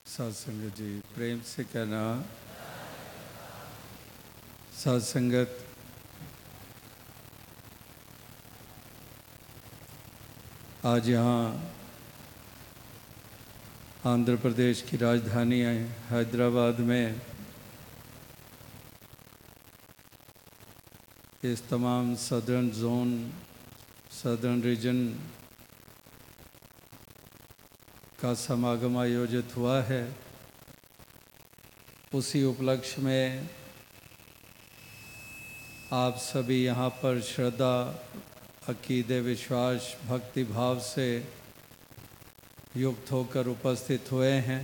सत्संगत जी प्रेम से कहना। सत्संगत आज यहाँ आंध्र प्रदेश की राजधानी हैदराबाद में इस तमाम सदर्न जोन सदर्न रीजन का समागम आयोजित हुआ है। उसी उपलक्ष्य में आप सभी यहाँ पर श्रद्धा, अकीदे, विश्वास, भक्ति भाव से युक्त होकर उपस्थित हुए हैं।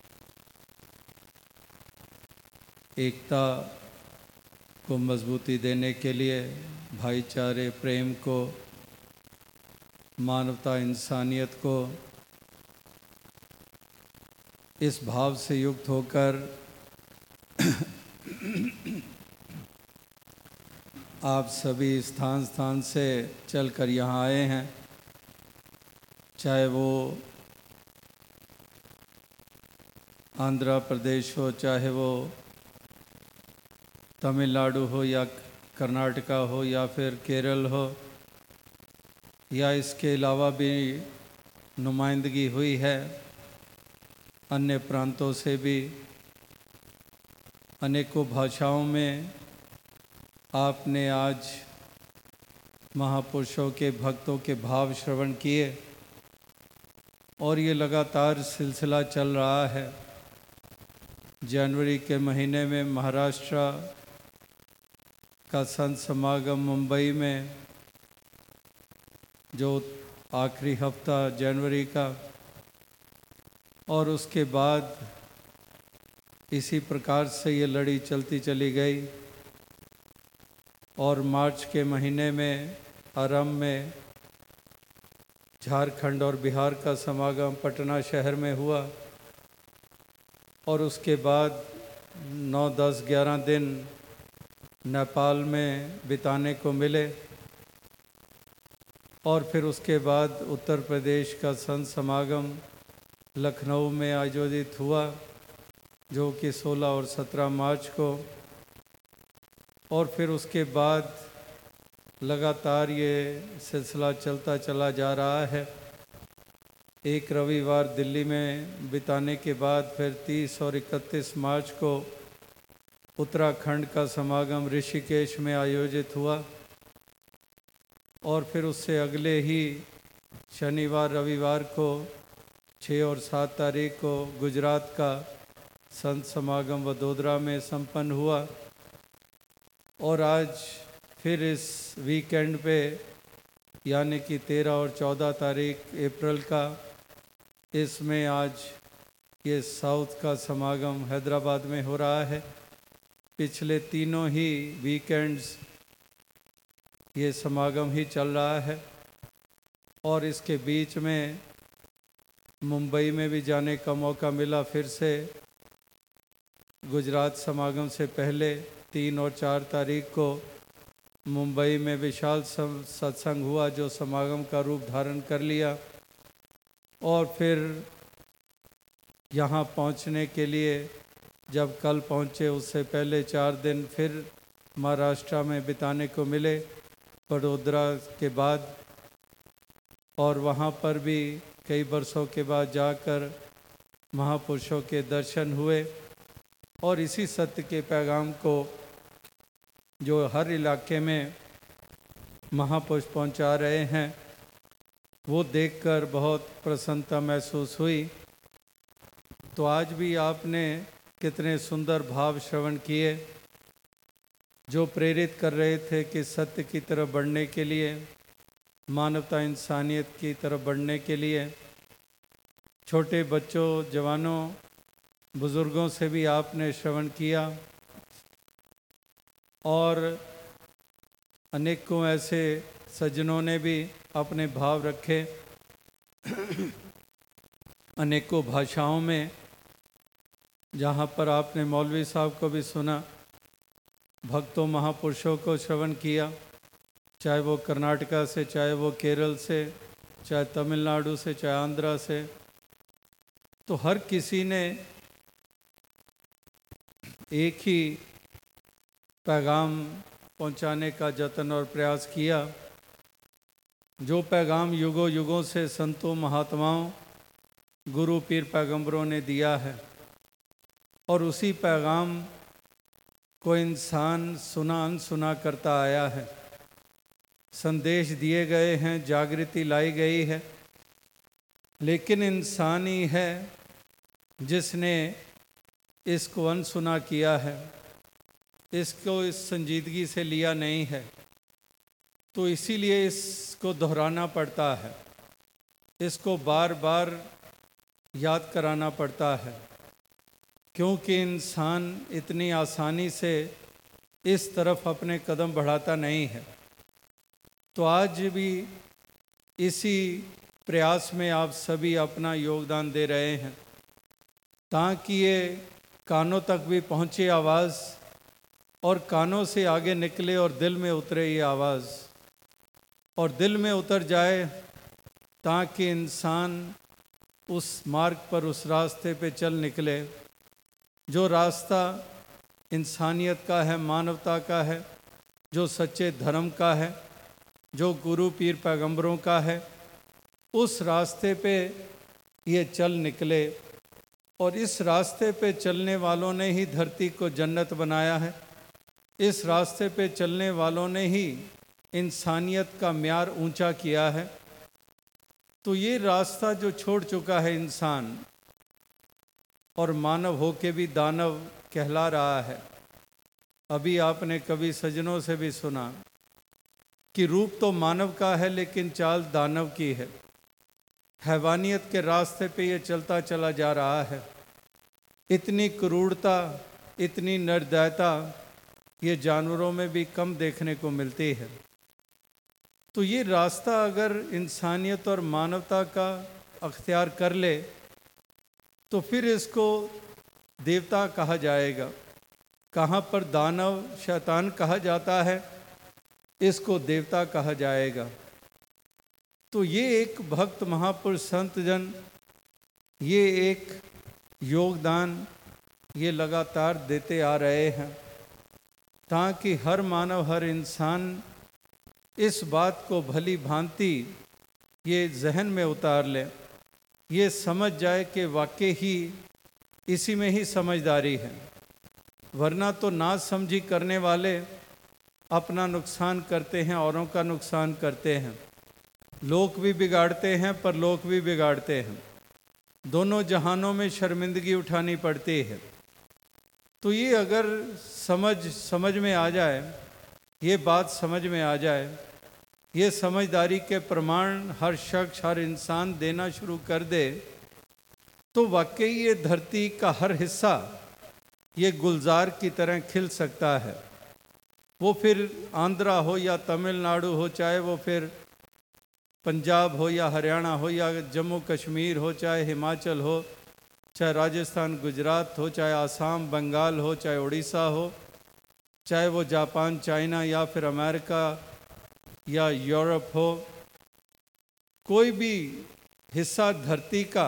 एकता को मजबूती देने के लिए, भाईचारे, प्रेम को, मानवता, इंसानियत को इस भाव से युक्त होकर आप सभी स्थान स्थान से चलकर यहाँ आए हैं। चाहे वो आंध्र प्रदेश हो, चाहे वो तमिलनाडु हो या कर्नाटका हो या फिर केरल हो, या इसके अलावा भी नुमाइंदगी हुई है अन्य प्रांतों से भी। अनेकों भाषाओं में आपने आज महापुरुषों के, भक्तों के भाव श्रवण किए और ये लगातार सिलसिला चल रहा है। जनवरी के महीने में महाराष्ट्र का संत समागम मुंबई में, जो आखिरी हफ्ता जनवरी का, और उसके बाद इसी प्रकार से ये लड़ी चलती चली गई। और मार्च के महीने में आरंभ में झारखंड और बिहार का समागम पटना शहर में हुआ और उसके बाद 9, 10, 11 दिन नेपाल में बिताने को मिले। और फिर उसके बाद उत्तर प्रदेश का संत समागम लखनऊ में आयोजित हुआ, जो कि 16 और 17 मार्च को। और फिर उसके बाद लगातार ये सिलसिला चलता चला जा रहा है। एक रविवार दिल्ली में बिताने के बाद फिर 30 और 31 मार्च को उत्तराखंड का समागम ऋषिकेश में आयोजित हुआ। और फिर उससे अगले ही शनिवार रविवार को 6 और 7 तारीख को गुजरात का संत समागम वडोदरा में संपन्न हुआ। और आज फिर इस वीकेंड पे यानी कि 13 और 14 तारीख अप्रैल का, इसमें आज ये साउथ का समागम हैदराबाद में हो रहा है। पिछले तीनों ही वीकेंड्स ये समागम ही चल रहा है। और इसके बीच में मुंबई में भी जाने का मौका मिला। फिर से गुजरात समागम से पहले 3 और 4 तारीख को मुंबई में विशाल सत्संग हुआ, जो समागम का रूप धारण कर लिया। और फिर यहाँ पहुँचने के लिए जब कल पहुँचे, उससे पहले 4 दिन फिर महाराष्ट्र में बिताने को मिले वडोदरा के बाद। और वहाँ पर भी कई वर्षों के बाद जाकर महापुरुषों के दर्शन हुए और इसी सत्य के पैगाम को, जो हर इलाके में महापुरुष पहुंचा रहे हैं, वो देखकर बहुत प्रसन्नता महसूस हुई। तो आज भी आपने कितने सुंदर भाव श्रवण किए, जो प्रेरित कर रहे थे कि सत्य की तरफ बढ़ने के लिए, मानवता, इंसानियत की तरफ बढ़ने के लिए। छोटे बच्चों, जवानों, बुज़ुर्गों से भी आपने श्रवण किया और अनेकों ऐसे सज्जनों ने भी अपने भाव रखे अनेकों भाषाओं में। जहाँ पर आपने मौलवी साहब को भी सुना, भक्तों, महापुरुषों को श्रवण किया, चाहे वो कर्नाटका से, चाहे वो केरल से, चाहे तमिलनाडु से, चाहे आंध्रा से। तो हर किसी ने एक ही पैगाम पहुंचाने का जतन और प्रयास किया, जो पैगाम युगों युगों से संतों महात्माओं गुरु पीर पैगंबरों ने दिया है, और उसी पैगाम को इंसान सुना अनसुना करता आया है। संदेश दिए गए हैं, जागृति लाई गई है, लेकिन इंसान ही है जिसने इसको अनसुना किया है, इसको इस संजीदगी से लिया नहीं है। तो इसीलिए इसको दोहराना पड़ता है, इसको बार बार याद कराना पड़ता है, क्योंकि इंसान इतनी आसानी से इस तरफ अपने कदम बढ़ाता नहीं है। तो आज भी इसी प्रयास में आप सभी अपना योगदान दे रहे हैं, ताकि ये कानों तक भी पहुँचे आवाज़, और कानों से आगे निकले और दिल में उतरे ये आवाज़, और दिल में उतर जाए, ताकि इंसान उस मार्ग पर, उस रास्ते पे चल निकले जो रास्ता इंसानियत का है, मानवता का है, जो सच्चे धर्म का है, जो गुरु पीर पैगंबरों का है। उस रास्ते पे ये चल निकले, और इस रास्ते पे चलने वालों ने ही धरती को जन्नत बनाया है। इस रास्ते पे चलने वालों ने ही इंसानियत का म्यार ऊंचा किया है। तो ये रास्ता जो छोड़ चुका है इंसान, और मानव होके भी दानव कहला रहा है। अभी आपने कभी सज्जनों से भी सुना कि रूप तो मानव का है, लेकिन चाल दानव की है। हैवानियत के रास्ते पे ये चलता चला जा रहा है। इतनी क्रूरता, इतनी निर्दयता ये जानवरों में भी कम देखने को मिलती है। तो ये रास्ता अगर इंसानियत और मानवता का अख्तियार कर ले, तो फिर इसको देवता कहा जाएगा। कहाँ पर दानव शैतान कहा जाता है, इसको देवता कहा जाएगा। तो ये एक भक्त महापुरुष संत जन ये एक योगदान ये लगातार देते आ रहे हैं, ताकि हर मानव, हर इंसान इस बात को भली भांति ये जहन में उतार ले, ये समझ जाए कि वाकई ही इसी में ही समझदारी है। वरना तो ना समझी करने वाले अपना नुकसान करते हैं, औरों का नुकसान करते हैं। लोक भी बिगाड़ते हैं, पर लोक भी बिगाड़ते हैं। दोनों जहानों में शर्मिंदगी उठानी पड़ती है। तो ये अगर समझ में आ जाए, ये बात समझ में आ जाए, ये समझदारी के प्रमाण हर शख्स, हर इंसान देना शुरू कर दे, तो वाकई ये धरती का हर हिस्सा ये गुलजार की तरह खिल सकता है। वो फिर आंध्रा हो या तमिलनाडु हो, चाहे वो फिर पंजाब हो या हरियाणा हो या जम्मू कश्मीर हो, चाहे हिमाचल हो, चाहे राजस्थान गुजरात हो, चाहे आसाम बंगाल हो, चाहे उड़ीसा हो, चाहे वो जापान चाइना या फिर अमेरिका या यूरोप हो। कोई भी हिस्सा धरती का,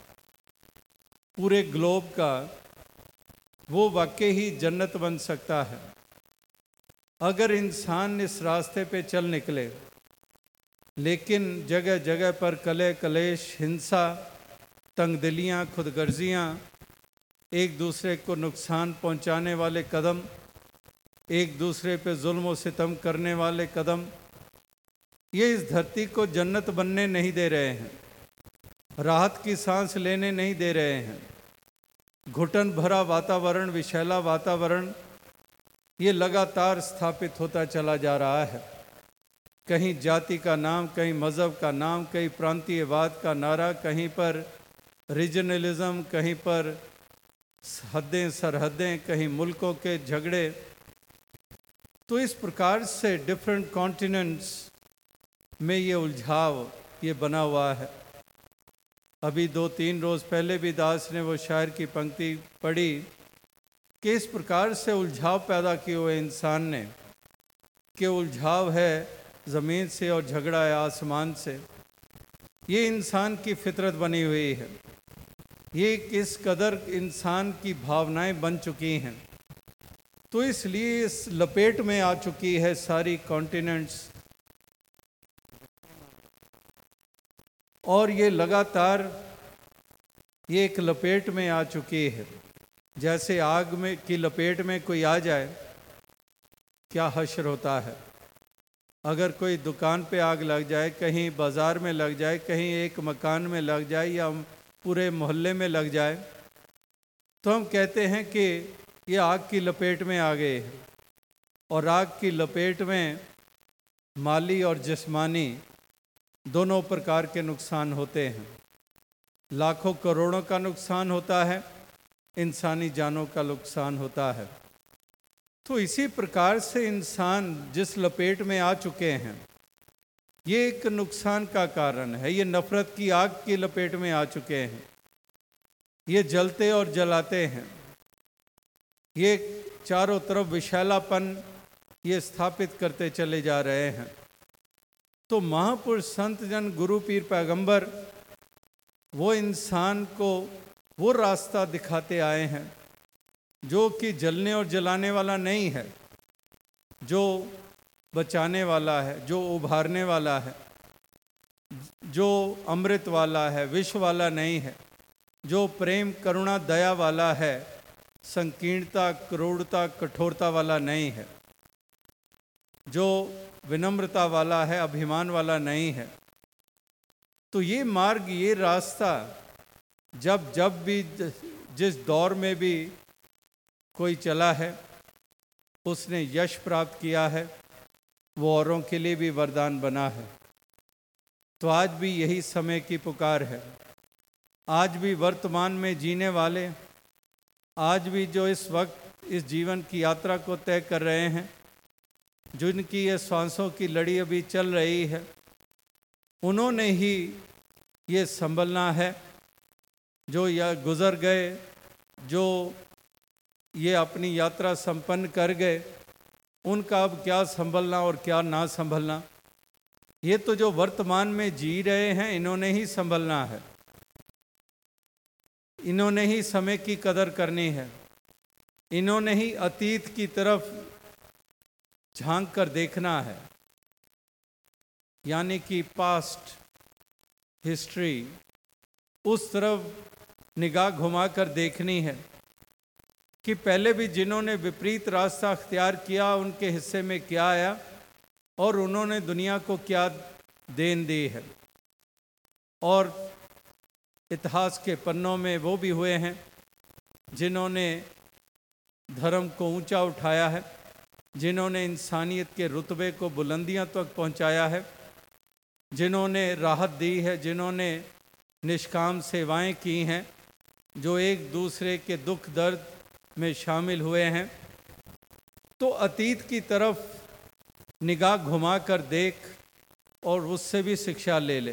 पूरे ग्लोब का, वो वाकई ही जन्नत बन सकता है अगर इंसान इस रास्ते पे चल निकले। लेकिन जगह जगह पर कलह कलेश, हिंसा, तंगदिलियाँ, खुदगर्जियाँ, एक दूसरे को नुकसान पहुंचाने वाले कदम, एक दूसरे पे जुल्म और सितम करने वाले कदम, ये इस धरती को जन्नत बनने नहीं दे रहे हैं, राहत की सांस लेने नहीं दे रहे हैं। घुटन भरा वातावरण, विषैला वातावरण ये लगातार स्थापित होता चला जा रहा है। कहीं जाति का नाम, कहीं मज़हब का नाम, कहीं प्रांतीयवाद का नारा, कहीं पर रीजनलिज्म, कहीं पर हदें सरहदें, कहीं मुल्कों के झगड़े। तो इस प्रकार से डिफरेंट कॉन्टिनेंट्स में ये उलझाव ये बना हुआ है। अभी 2-3 रोज़ पहले भी दास ने वो शायर की पंक्ति पढ़ी कि इस प्रकार से उलझाव पैदा किए हुए इंसान ने, कि उलझाव है ज़मीन से और झगड़ा है आसमान से। ये इंसान की फितरत बनी हुई है। ये किस कदर इंसान की भावनाएं बन चुकी हैं, तो इसलिए इस लपेट में आ चुकी है सारी कॉन्टिनेंट्स, और ये लगातार ये एक लपेट में आ चुकी है। जैसे आग में की लपेट में कोई आ जाए, क्या हश्र होता है। अगर कोई दुकान पे आग लग जाए, कहीं बाज़ार में लग जाए, कहीं एक मकान में लग जाए, या पूरे मोहल्ले में लग जाए, तो हम कहते हैं कि ये आग की लपेट में आ गए हैं। और आग की लपेट में माली और जिस्मानी दोनों प्रकार के नुकसान होते हैं। लाखों करोड़ों का नुकसान होता है, इंसानी जानों का नुकसान होता है। तो इसी प्रकार से इंसान जिस लपेट में आ चुके हैं, ये एक नुकसान का कारण है। ये नफरत की आग की लपेट में आ चुके हैं। ये जलते और जलाते हैं। ये चारों तरफ विषैलापन ये स्थापित करते चले जा रहे हैं। तो महापुरुष, संत जन, गुरु, पीर, पैगंबर वो इंसान को वो रास्ता दिखाते आए हैं जो कि जलने और जलाने वाला नहीं है, जो बचाने वाला है, जो उभारने वाला है, जो अमृत वाला है, विष वाला नहीं है, जो प्रेम, करुणा, दया वाला है, संकीर्णता, क्रूरता, कठोरता वाला नहीं है, जो विनम्रता वाला है, अभिमान वाला नहीं है। तो ये मार्ग, ये रास्ता जब जब भी जिस दौर में भी कोई चला है, उसने यश प्राप्त किया है, वो औरों के लिए भी वरदान बना है। तो आज भी यही समय की पुकार है। आज भी वर्तमान में जीने वाले, आज भी जो इस वक्त इस जीवन की यात्रा को तय कर रहे हैं, जिनकी ये सांसों की लड़ी अभी चल रही है, उन्होंने ही ये संभलना है। जो या गुज़र गए, जो ये अपनी यात्रा संपन्न कर गए, उनका अब क्या संभलना और क्या ना संभलना। ये तो जो वर्तमान में जी रहे हैं, इन्होंने ही संभलना है। इन्होंने ही समय की कदर करनी है। इन्होंने ही अतीत की तरफ झांक कर देखना है, यानी कि पास्ट हिस्ट्री, उस तरफ निगाह घुमाकर देखनी है कि पहले भी जिन्होंने विपरीत रास्ता अख्तियार किया, उनके हिस्से में क्या आया और उन्होंने दुनिया को क्या देन दी है। और इतिहास के पन्नों में वो भी हुए हैं जिन्होंने धर्म को ऊंचा उठाया है, जिन्होंने इंसानियत के रुतबे को बुलंदियां तक पहुंचाया है, जिन्होंने राहत दी है, जिन्होंने निष्काम सेवाएं की हैं, जो एक दूसरे के दुख दर्द में शामिल हुए हैं। तो अतीत की तरफ निगाह घुमा कर देख और उससे भी शिक्षा ले ले,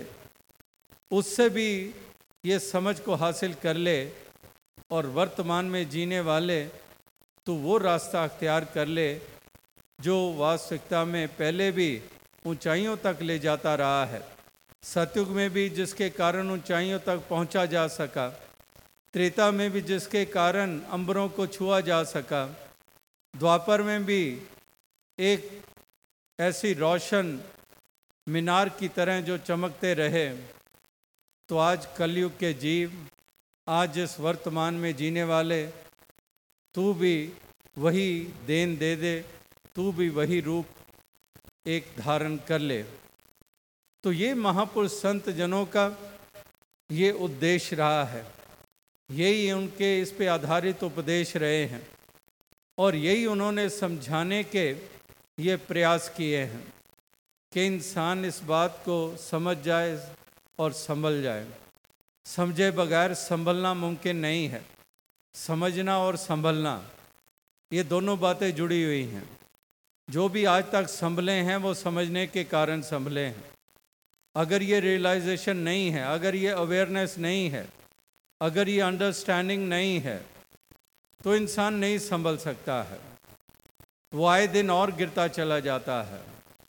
उससे भी ये समझ को हासिल कर ले, और वर्तमान में जीने वाले तो वो रास्ता अख्तियार कर ले जो वास्तविकता में पहले भी ऊंचाइयों तक ले जाता रहा है। सतयुग में भी जिसके कारण ऊंचाइयों तक पहुंचा जा सका, त्रेता में भी जिसके कारण अंबरों को छुआ जा सका, द्वापर में भी एक ऐसी रोशन मीनार की तरह जो चमकते रहे। तो आज कलयुग के जीव, आज इस वर्तमान में जीने वाले, तू भी वही देन दे दे, तू भी वही रूप एक धारण कर ले। तो ये महापुरुष संत जनों का ये उद्देश्य रहा है, यही उनके इस पे आधारित उपदेश रहे हैं, और यही उन्होंने समझाने के ये प्रयास किए हैं कि इंसान इस बात को समझ जाए और संभल जाए। समझे बगैर संभलना मुमकिन नहीं है। समझना और संभलना, ये दोनों बातें जुड़ी हुई हैं। जो भी आज तक संभले हैं वो समझने के कारण संभले हैं। अगर ये रियलाइजेशन नहीं है, अगर ये अवेयरनेस नहीं है, अगर ये अंडरस्टैंडिंग नहीं है, तो इंसान नहीं संभल सकता है। वो आए दिन और गिरता चला जाता है,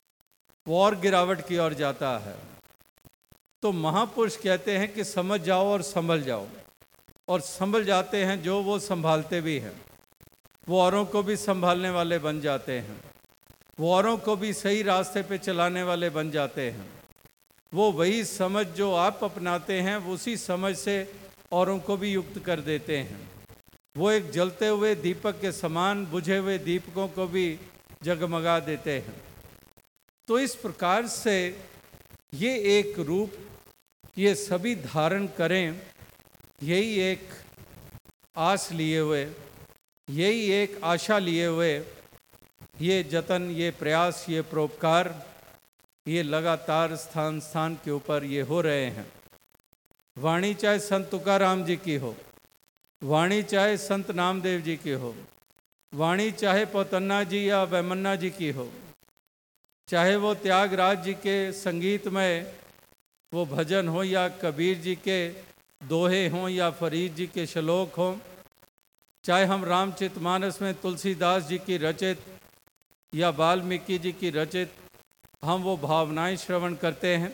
वो और गिरावट की ओर जाता है। तो महापुरुष कहते हैं कि समझ जाओ और संभल जाओ। और संभल जाते हैं जो वो संभालते भी हैं। वो औरों को भी संभालने वाले बन जाते हैं, वो औरों को भी सही रास्ते पे चलाने वाले बन जाते हैं। वो वही समझ जो आप अपनाते हैं उसी समझ से औरों को भी युक्त कर देते हैं। वो एक जलते हुए दीपक के समान बुझे हुए दीपकों को भी जगमगा देते हैं। तो इस प्रकार से ये एक रूप ये सभी धारण करें, यही एक आस लिए हुए, यही एक आशा लिए हुए, ये जतन, ये प्रयास, ये परोपकार, ये लगातार स्थान स्थान के ऊपर ये हो रहे हैं। वाणी चाहे संत तुकाराम जी की हो, वाणी चाहे संत नामदेव जी की हो, वाणी चाहे पौतन्ना जी या वैमन्ना जी की हो, चाहे वो त्यागराज जी के संगीत में वो भजन हो या कबीर जी के दोहे हों या फरीद जी के श्लोक हों, चाहे हम रामचरितमानस में तुलसीदास जी की रचित या वाल्मीकि जी की रचित हम वो भावनाएं श्रवण करते हैं,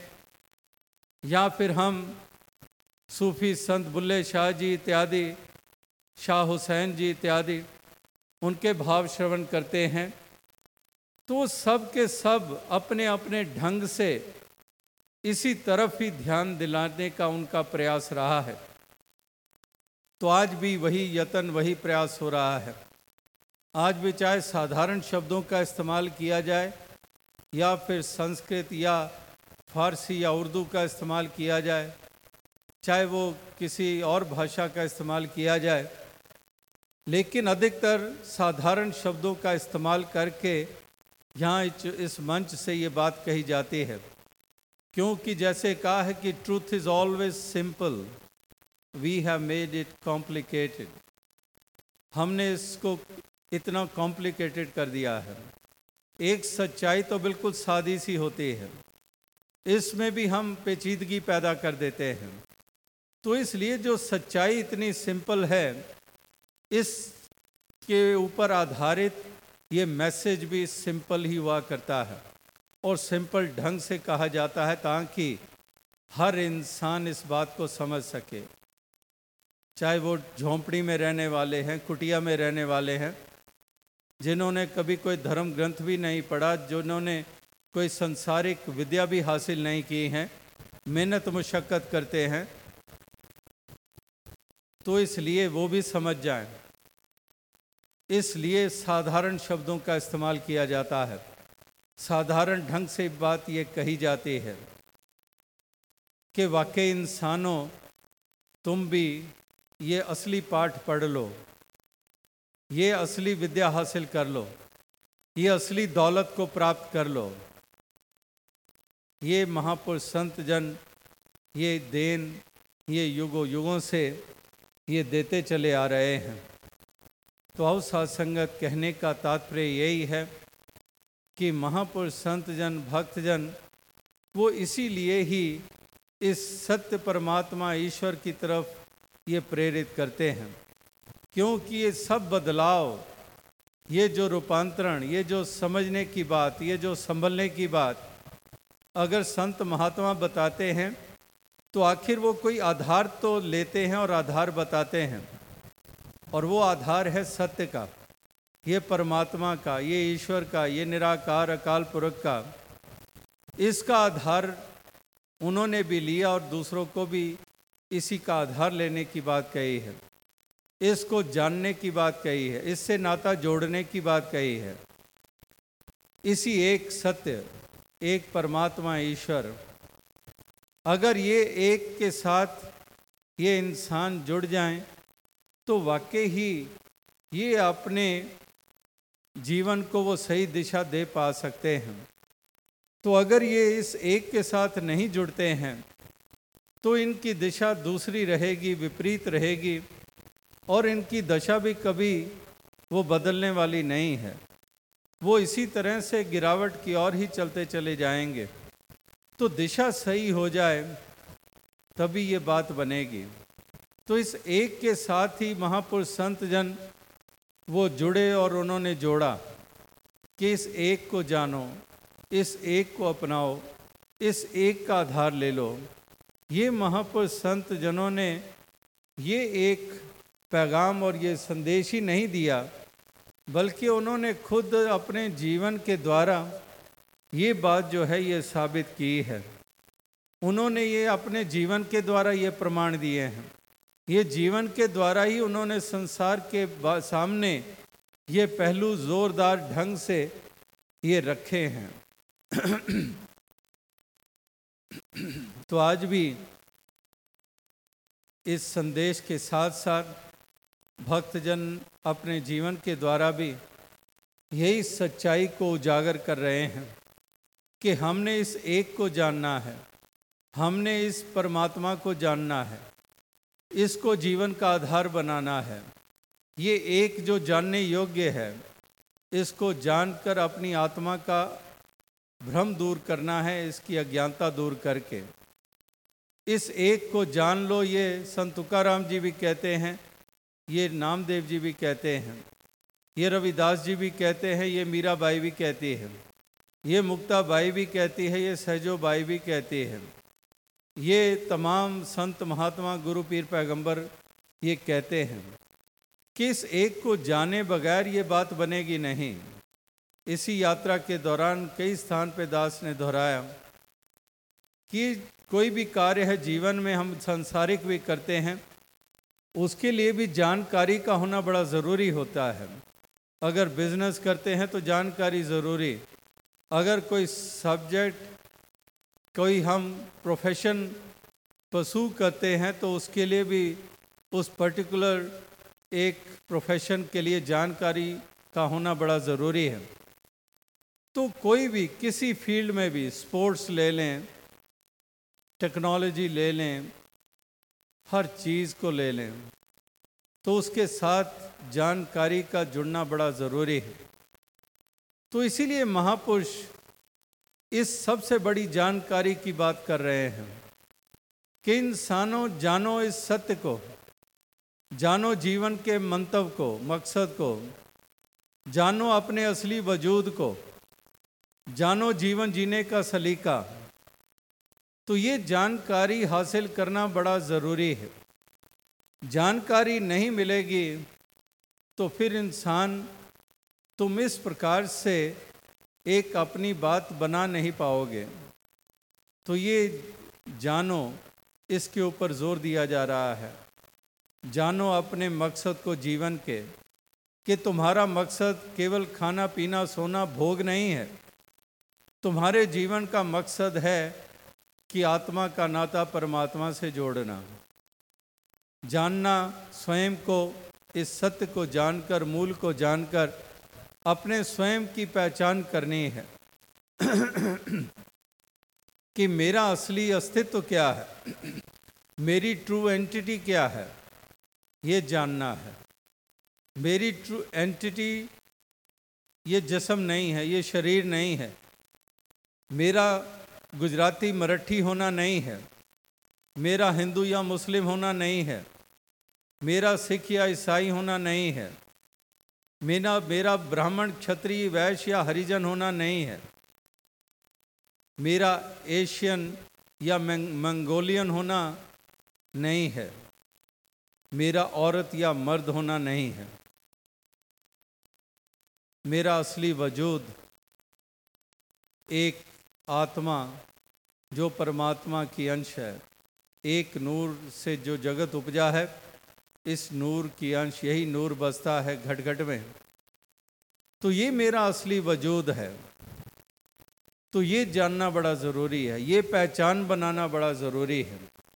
या फिर हम सूफी संत बुल्ले शाह जी इत्यादि, शाह हुसैन जी इत्यादि उनके भाव श्रवण करते हैं, तो सब के सब अपने अपने ढंग से इसी तरफ ही ध्यान दिलाने का उनका प्रयास रहा है। तो आज भी वही यत्न, वही प्रयास हो रहा है। आज भी चाहे साधारण शब्दों का इस्तेमाल किया जाए या फिर संस्कृत या फारसी या उर्दू का इस्तेमाल किया जाए, चाहे वो किसी और भाषा का इस्तेमाल किया जाए, लेकिन अधिकतर साधारण शब्दों का इस्तेमाल करके यहाँ इस मंच से ये बात कही जाती है। क्योंकि जैसे कहा है कि truth is always simple, we have made it complicated. हमने इसको इतना कॉम्प्लिकेटेड कर दिया है। एक सच्चाई तो बिल्कुल सादी सी होती है, इसमें भी हम पेचीदगी पैदा कर देते हैं। तो इसलिए जो सच्चाई इतनी सिंपल है, इसके ऊपर आधारित ये मैसेज भी सिंपल ही हुआ करता है और सिंपल ढंग से कहा जाता है ताकि हर इंसान इस बात को समझ सके, चाहे वो झोंपड़ी में रहने वाले हैं, कुटिया में रहने वाले हैं, जिन्होंने कभी कोई धर्म ग्रंथ भी नहीं पढ़ा, जिन्होंने कोई संसारिक विद्या भी हासिल नहीं की है, मेहनत मुशक्क़त करते हैं, तो इसलिए वो भी समझ जाएं। इसलिए साधारण शब्दों का इस्तेमाल किया जाता है, साधारण ढंग से बात ये कही जाती है कि वाकई इंसानों, तुम भी ये असली पाठ पढ़ लो, ये असली विद्या हासिल कर लो, ये असली दौलत को प्राप्त कर लो। ये महापुरुष संत जन ये देन ये युगों युगों से ये देते चले आ रहे हैं। तो आओ साध संगत, कहने का तात्पर्य यही है कि महापुरुष संत जन, भक्त जन, वो इसीलिए ही इस सत्य परमात्मा ईश्वर की तरफ ये प्रेरित करते हैं, क्योंकि ये सब बदलाव, ये जो रूपांतरण, ये जो समझने की बात, ये जो संभलने की बात अगर संत महात्मा बताते हैं तो आखिर वो कोई आधार तो लेते हैं और आधार बताते हैं, और वो आधार है सत्य का, ये परमात्मा का, ये ईश्वर का, ये निराकार अकाल पुरख का। इसका आधार उन्होंने भी लिया और दूसरों को भी इसी का आधार लेने की बात कही है, इसको जानने की बात कही है, इससे नाता जोड़ने की बात कही है। इसी एक सत्य, एक परमात्मा ईश्वर, अगर ये एक के साथ ये इंसान जुड़ जाएं तो वाकई ही ये अपने जीवन को वो सही दिशा दे पा सकते हैं। तो अगर ये इस एक के साथ नहीं जुड़ते हैं तो इनकी दिशा दूसरी रहेगी, विपरीत रहेगी, और इनकी दशा भी कभी वो बदलने वाली नहीं है। वो इसी तरह से गिरावट की ओर ही चलते चले जाएंगे। तो दिशा सही हो जाए तभी ये बात बनेगी। तो इस एक के साथ ही महापुरुष संत जन वो जुड़े और उन्होंने जोड़ा कि इस एक को जानो, इस एक को अपनाओ, इस एक का आधार ले लो। ये महापुरुष संत जनों ने ये एक पैगाम और ये संदेश ही नहीं दिया, बल्कि उन्होंने खुद अपने जीवन के द्वारा ये बात जो है ये साबित की है। उन्होंने ये अपने जीवन के द्वारा ये प्रमाण दिए हैं। ये जीवन के द्वारा ही उन्होंने संसार के सामने ये पहलू जोरदार ढंग से ये रखे हैं। तो आज भी इस संदेश के साथ साथ भक्तजन अपने जीवन के द्वारा भी यही सच्चाई को उजागर कर रहे हैं कि हमने इस एक को जानना है, हमने इस परमात्मा को जानना है, इसको जीवन का आधार बनाना है। ये एक जो जानने योग्य है, इसको जानकर अपनी आत्मा का भ्रम दूर करना है, इसकी अज्ञानता दूर करके इस एक को जान लो। ये संत तुकाराम जी भी कहते हैं, ये नामदेव जी भी कहते हैं, ये रविदास जी भी कहते हैं, ये मीराबाई भी कहती है, ये मुक्ताबाई भी कहती है, ये सहजोबाई भी कहती है, ये तमाम संत महात्मा गुरु पीर पैगंबर ये कहते हैं कि इस एक को जाने बगैर ये बात बनेगी नहीं। इसी यात्रा के दौरान कई स्थान पे दास ने दोहराया कि कोई भी कार्य है जीवन में, हम सांसारिक भी करते हैं, उसके लिए भी जानकारी का होना बड़ा ज़रूरी होता है। अगर बिजनेस करते हैं तो जानकारी ज़रूरी, अगर कोई सब्जेक्ट, कोई हम प्रोफेशन परसू करते हैं तो उसके लिए भी उस पर्टिकुलर एक प्रोफेशन के लिए जानकारी का होना बड़ा ज़रूरी है। तो कोई भी किसी फील्ड में भी, स्पोर्ट्स ले लें, टेक्नोलॉजी ले लें, हर चीज़ को ले लें, तो उसके साथ जानकारी का जुड़ना बड़ा ज़रूरी है। तो इसीलिए महापुरुष इस सबसे बड़ी जानकारी की बात कर रहे हैं कि इंसानों जानो इस सत्य को, जानो जीवन के मंतव्य को, मकसद को, जानो अपने असली वजूद को, जानो जीवन जीने का सलीका। तो ये जानकारी हासिल करना बड़ा ज़रूरी है। जानकारी नहीं मिलेगी तो फिर इंसान, तुम इस प्रकार से एक अपनी बात बना नहीं पाओगे। तो ये जानो, इसके ऊपर जोर दिया जा रहा है। जानो अपने मकसद को जीवन के, कि तुम्हारा मकसद केवल खाना पीना सोना भोग नहीं है। तुम्हारे जीवन का मकसद है कि आत्मा का नाता परमात्मा से जोड़ना, जानना, स्वयं को, इस सत्य को जानकर, मूल को जानकर अपने स्वयं की पहचान करनी है कि मेरा असली अस्तित्व क्या है, मेरी ट्रू एंटिटी क्या है, ये जानना है। मेरी ट्रू एंटिटी ये जिस्म नहीं है, ये शरीर नहीं है, मेरा गुजराती मराठी होना नहीं है, मेरा हिंदू या मुस्लिम होना नहीं है, मेरा सिख या ईसाई होना नहीं है, मेरा ब्राह्मण क्षत्रिय वैश्य या हरिजन होना नहीं है, मेरा एशियन या मंगोलियन होना नहीं है, मेरा औरत या मर्द होना नहीं है। मेरा असली वजूद एक आत्मा जो परमात्मा की अंश है, एक नूर से जो जगत उपजा है, इस नूर की अंश, यही नूर बसता है घट घट में। तो ये मेरा असली वजूद है। तो ये जानना बड़ा ज़रूरी है, ये पहचान बनाना बड़ा ज़रूरी है।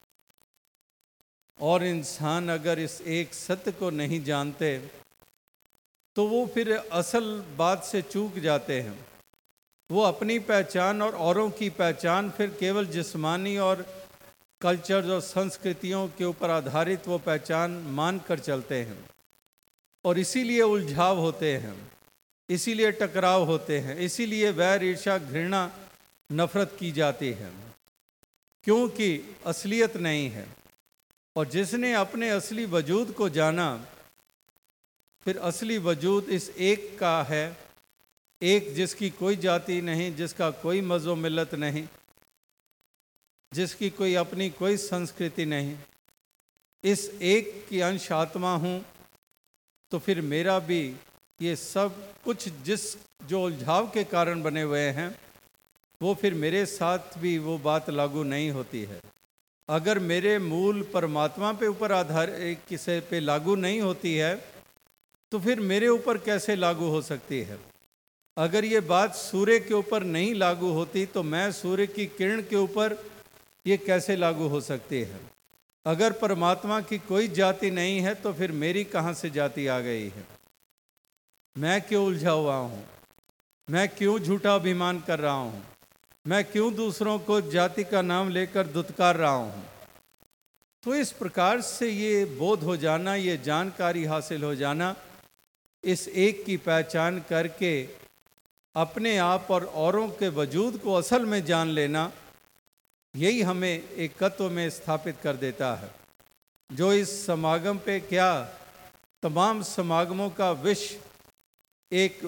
और इंसान अगर इस एक सत्य को नहीं जानते तो वो फिर असल बात से चूक जाते हैं। वो अपनी पहचान और औरों की पहचान फिर केवल जिस्मानी और कल्चर और संस्कृतियों के ऊपर आधारित वो पहचान मान कर चलते हैं, और इसीलिए उलझाव होते हैं, इसीलिए टकराव होते हैं, इसीलिए वैर, ईर्ष्या, घृणा, नफरत की जाती है, क्योंकि असलियत नहीं है। और जिसने अपने असली वजूद को जाना, फिर असली वजूद इस एक का है, एक जिसकी कोई जाति नहीं, जिसका कोई मज़ो मिल्लत नहीं, जिसकी कोई अपनी कोई संस्कृति नहीं, इस एक की अंश आत्मा हूँ, तो फिर मेरा भी ये सब कुछ जो उलझाव के कारण बने हुए हैं, वो फिर मेरे साथ भी वो बात लागू नहीं होती है। अगर मेरे मूल परमात्मा पे ऊपर आधार किसी पे लागू नहीं होती है, तो फिर मेरे ऊपर कैसे लागू हो सकती है? अगर ये बात सूर्य के ऊपर नहीं लागू होती, तो मैं सूर्य की किरण के ऊपर ये कैसे लागू हो सकती है? अगर परमात्मा की कोई जाति नहीं है, तो फिर मेरी कहाँ से जाति आ गई है? मैं क्यों उलझा हुआ हूँ? मैं क्यों झूठा अभिमान कर रहा हूँ? मैं क्यों दूसरों को जाति का नाम लेकर दुत्कार रहा हूँ? तो इस प्रकार से ये बोध हो जाना, ये जानकारी हासिल हो जाना, इस एक की पहचान करके अपने आप और औरों के वजूद को असल में जान लेना, यही हमें एकत्व में स्थापित कर देता है। जो इस समागम पे क्या तमाम समागमों का विषय एक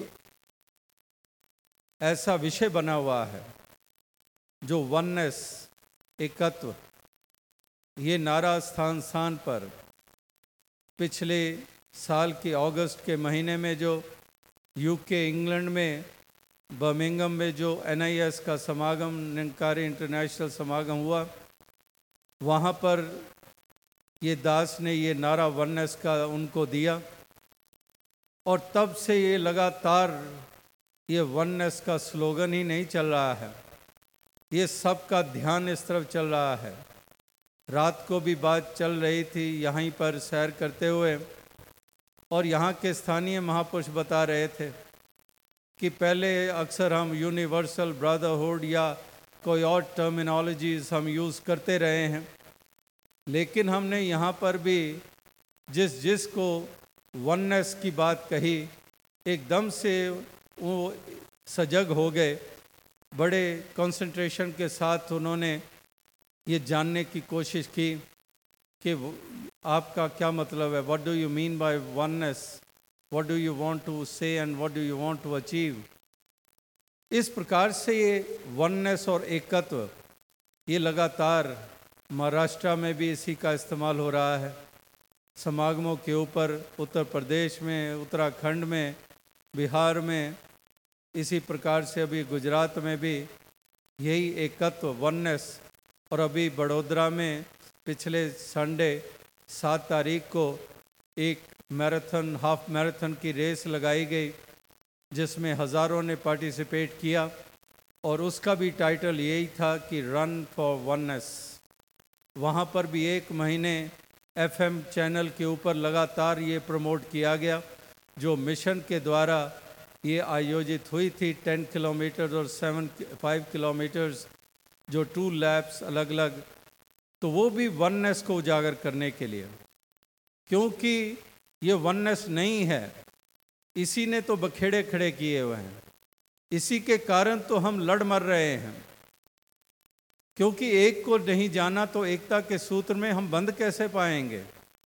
ऐसा विषय बना हुआ है, जो वननेस, एकत्व, ये नारा स्थान स्थान पर पिछले साल के अगस्त के महीने में जो यूके इंग्लैंड में बर्मिंघम में जो NIS का समागम, निरंकारी इंटरनेशनल समागम हुआ, वहाँ पर ये दास ने ये नारा वननेस का उनको दिया, और तब से ये लगातार ये वननेस का स्लोगन ही नहीं चल रहा है, ये सबका ध्यान इस तरफ चल रहा है। रात को भी बात चल रही थी यहीं पर सैर करते हुए, और यहाँ के स्थानीय महापुरुष बता रहे थे कि पहले अक्सर हम यूनिवर्सल ब्रदरहुड या कोई और टर्मिनोलॉजीज हम यूज़ करते रहे हैं, लेकिन हमने यहाँ पर भी जिस को वननेस की बात कही, एकदम से वो सजग हो गए। बड़े कंसंट्रेशन के साथ उन्होंने ये जानने की कोशिश की कि आपका क्या मतलब है, what do you mean by oneness, what do you want to say and what do you want to achieve. इस प्रकार से ये वननेस और एकत्व ये लगातार महाराष्ट्र में भी इसी का इस्तेमाल हो रहा है समागमों के ऊपर, उत्तर प्रदेश में, उत्तराखंड में, बिहार में, इसी प्रकार से अभी गुजरात में भी यही एकत्व वननेस। और अभी बड़ोदरा में पिछले संडे 7 तारीख को एक मैराथन, हाफ मैराथन की रेस लगाई गई, जिसमें हज़ारों ने पार्टिसिपेट किया, और उसका भी टाइटल यही था कि रन फॉर वननेस। वहाँ पर भी 1 महीने FM चैनल के ऊपर लगातार ये प्रमोट किया गया, जो मिशन के द्वारा ये आयोजित हुई थी। 10 किलोमीटर और 5 किलोमीटर्स, जो 2 लैप्स अलग अलग, तो वो भी वननेस को उजागर करने के लिए, क्योंकि ये वननेस नहीं है, इसी ने तो बखेड़े खड़े किए हुए हैं, इसी के कारण तो हम लड़ मर रहे हैं। क्योंकि एक को नहीं जाना तो एकता के सूत्र में हम बंध कैसे पाएंगे?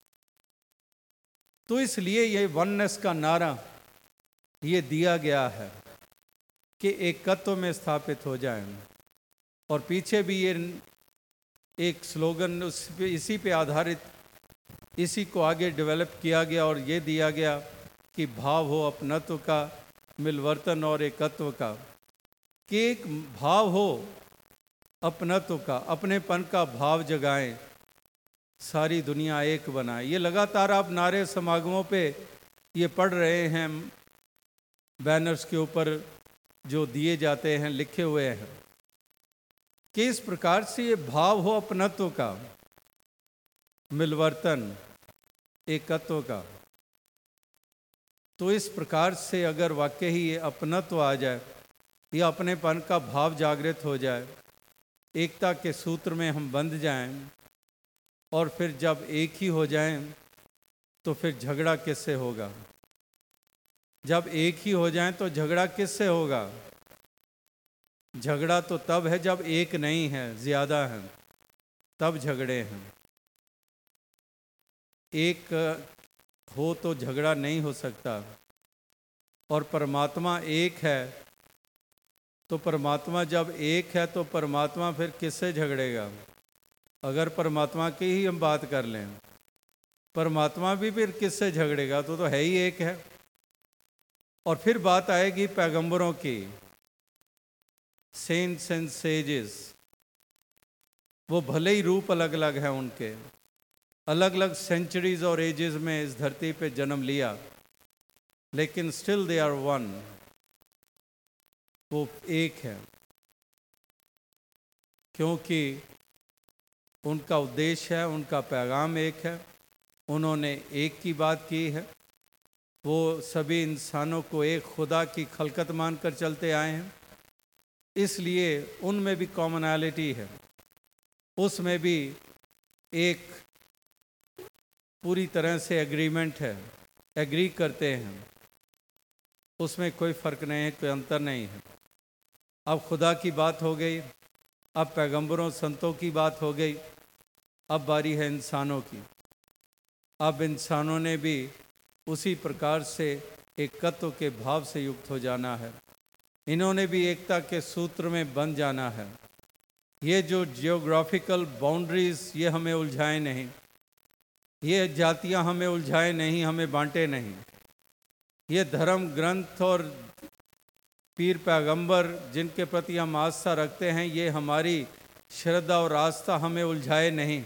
तो इसलिए ये वननेस का नारा ये दिया गया है कि एकत्व में स्थापित हो जाएं। और पीछे भी ये एक स्लोगन इसी पे आधारित, इसी को आगे डेवलप किया गया और ये दिया गया कि भाव हो अपनत्व का, मिलवर्तन और एकत्व का, कि एक भाव हो अपनत्व का, अपनेपन का भाव जगाएं, सारी दुनिया एक बनाए। ये लगातार आप नारे समागमों पे ये पढ़ रहे हैं, बैनर्स के ऊपर जो दिए जाते हैं, लिखे हुए हैं कि इस प्रकार से ये भाव हो अपनत्व का, मिलवर्तन, एकत्व का। तो इस प्रकार से अगर वाकई ही ये अपनत्व आ जाए, या अपनेपन का भाव जागृत हो जाए, एकता के सूत्र में हम बंध जाएं, और फिर जब एक ही हो जाएं, तो फिर झगड़ा किससे होगा? जब एक ही हो जाएं तो झगड़ा किससे होगा? झगड़ा तो तब है जब एक नहीं है, ज़्यादा है, तब झगड़े हैं। एक हो तो झगड़ा नहीं हो सकता। और परमात्मा एक है, तो परमात्मा जब एक है तो परमात्मा फिर किससे झगड़ेगा? अगर परमात्मा की ही हम बात कर लें, परमात्मा भी फिर किससे झगड़ेगा, तो है ही एक है। और फिर बात आएगी पैगंबरों की, सेंट्स एंड सेजेस। वो भले ही रूप अलग अलग हैं उनके, अलग अलग सेंचुरीज और एजेस में इस धरती पे जन्म लिया, लेकिन स्टिल दे आर वन। वो एक है, क्योंकि उनका उद्देश्य है, उनका पैगाम एक है। उन्होंने एक की बात की है। वो सभी इंसानों को एक खुदा की खलकत मानकर चलते आए हैं, इसलिए उनमें भी कॉमनैलिटी है, उसमें भी एक पूरी तरह से एग्रीमेंट है, एग्री करते हैं, उसमें कोई फ़र्क नहीं है, कोई अंतर नहीं है। अब खुदा की बात हो गई, अब पैगंबरों संतों की बात हो गई, अब बारी है इंसानों की। अब इंसानों ने भी उसी प्रकार से एकत्व के भाव से युक्त हो जाना है। इन्होंने भी एकता के सूत्र में बंध जाना है। ये जो जियोग्राफिकल बाउंड्रीज, ये हमें उलझाए नहीं, ये जातियां हमें उलझाए नहीं, हमें बांटे नहीं। ये धर्म ग्रंथ और पीर पैगंबर जिनके प्रति हम आस्था रखते हैं, ये हमारी श्रद्धा और आस्था हमें उलझाए नहीं।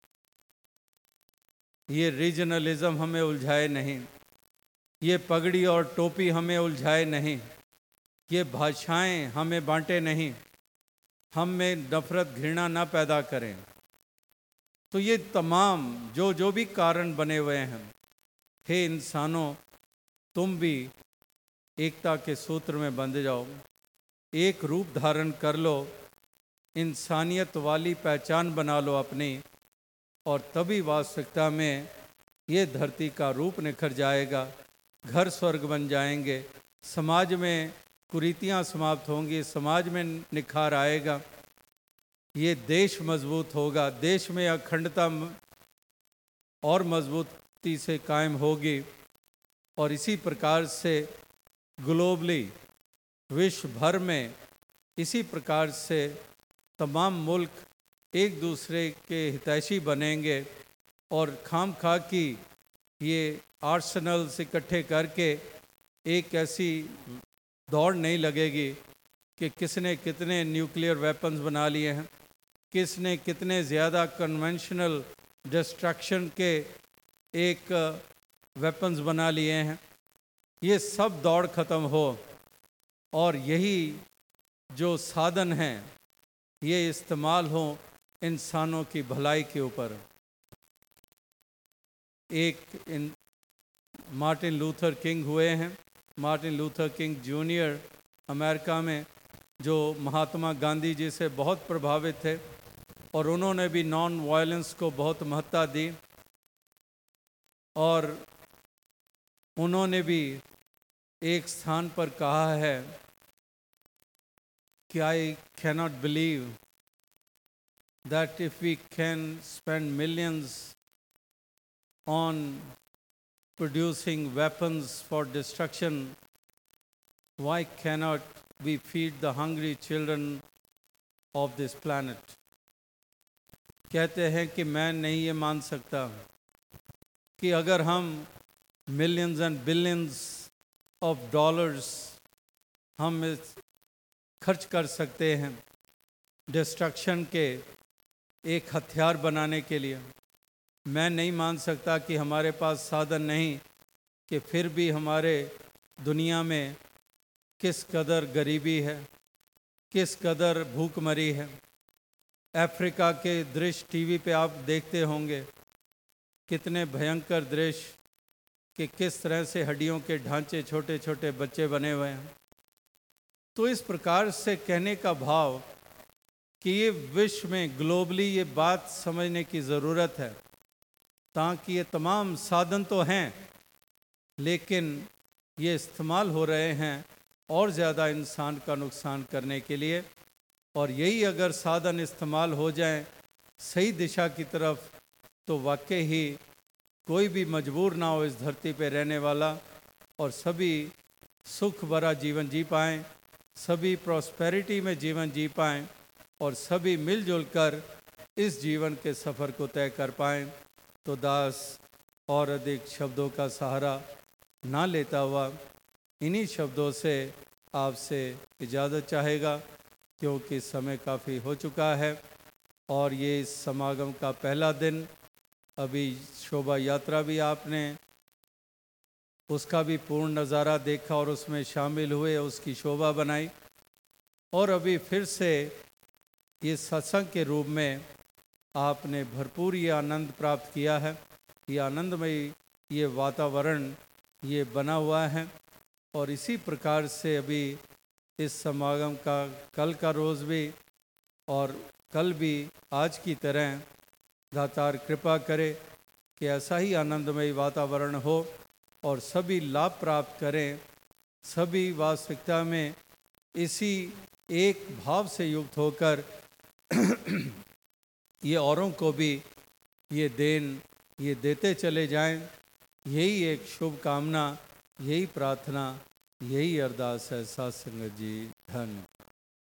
ये रीजनलिज्म हमें उलझाए नहीं, ये पगड़ी और टोपी हमें उलझाए नहीं, ये भाषाएं हमें बांटे नहीं, हम में नफरत घृणा ना पैदा करें। तो ये तमाम जो भी कारण बने हुए हैं, हे इंसानों, तुम भी एकता के सूत्र में बंध जाओ, एक रूप धारण कर लो, इंसानियत वाली पहचान बना लो अपनी, और तभी वास्तविकता में ये धरती का रूप निखर जाएगा, घर स्वर्ग बन जाएंगे, समाज में कुरीतियाँ समाप्त होंगी, समाज में निखार आएगा, ये देश मजबूत होगा, देश में अखंडता और मजबूती से कायम होगी। और इसी प्रकार से ग्लोबली, विश्व भर में इसी प्रकार से तमाम मुल्क एक दूसरे के हितैषी बनेंगे, और खाम खा की ये आर्सेनल्स इकट्ठे करके एक ऐसी दौड़ नहीं लगेगी कि किसने कितने न्यूक्लियर वेपन्स बना लिए हैं, किसने कितने ज़्यादा कन्वेंशनल डिस्ट्रक्शन के एक वेपन्स बना लिए हैं। ये सब दौड़ ख़त्म हो, और यही जो साधन हैं ये इस्तेमाल हो इंसानों की भलाई के ऊपर। एक मार्टिन लूथर किंग हुए हैं, Martin Luther King junior, America में, जो महात्मा गांधी जी से बहुत प्रभावित थे, और उन्होंने भी नॉन वायलेंस को बहुत महत्ता दी, और उन्होंने भी एक स्थान पर कहा है कि I cannot believe that if we can spend millions on producing weapons for destruction, why cannot we feed the hungry children of this planet? कहते हैं कि मैं नहीं ये मान सकता कि अगर हम millions and billions of dollars हम खर्च कर सकते हैं डिस्ट्रक्शन के एक हथियार बनाने के लिए, मैं नहीं मान सकता कि हमारे पास साधन नहीं कि फिर भी हमारे दुनिया में किस कदर गरीबी है, किस कदर भूखमरी है। अफ्रीका के दृश्य टीवी पे आप देखते होंगे, कितने भयंकर दृश्य कि किस तरह से हड्डियों के ढांचे, छोटे छोटे बच्चे बने हुए हैं। तो इस प्रकार से कहने का भाव कि ये विश्व में ग्लोबली ये बात समझने की ज़रूरत है, ताकि ये तमाम साधन तो हैं लेकिन ये इस्तेमाल हो रहे हैं और ज़्यादा इंसान का नुकसान करने के लिए। और यही अगर साधन इस्तेमाल हो जाएं सही दिशा की तरफ, तो वाकई ही कोई भी मजबूर ना हो इस धरती पे रहने वाला, और सभी सुख भरा जीवन जी पाएँ, सभी प्रॉस्पेरिटी में जीवन जी पाएँ, और सभी मिलजुल कर इस जीवन के सफ़र को तय कर पाएँ। तो दास और अधिक शब्दों का सहारा ना लेता हुआ इन्हीं शब्दों से आपसे इजाज़त चाहेगा, क्योंकि समय काफ़ी हो चुका है और ये इस समागम का पहला दिन। अभी शोभा यात्रा भी आपने उसका भी पूर्ण नज़ारा देखा और उसमें शामिल हुए, उसकी शोभा बनाई, और अभी फिर से ये सत्संग के रूप में आपने भरपूर ये आनंद प्राप्त किया है। ये आनंदमयी ये वातावरण ये बना हुआ है, और इसी प्रकार से अभी इस समागम का कल का रोज़ भी और कल भी आज की तरह दातार कृपा करे कि ऐसा ही आनंदमयी वातावरण हो और सभी लाभ प्राप्त करें, सभी वास्तविकता में इसी एक भाव से युक्त होकर ये औरों को भी ये देन ये देते चले जाएं। यही एक शुभ कामना, यही प्रार्थना, यही अरदास है। साथ संगत जी धन्य।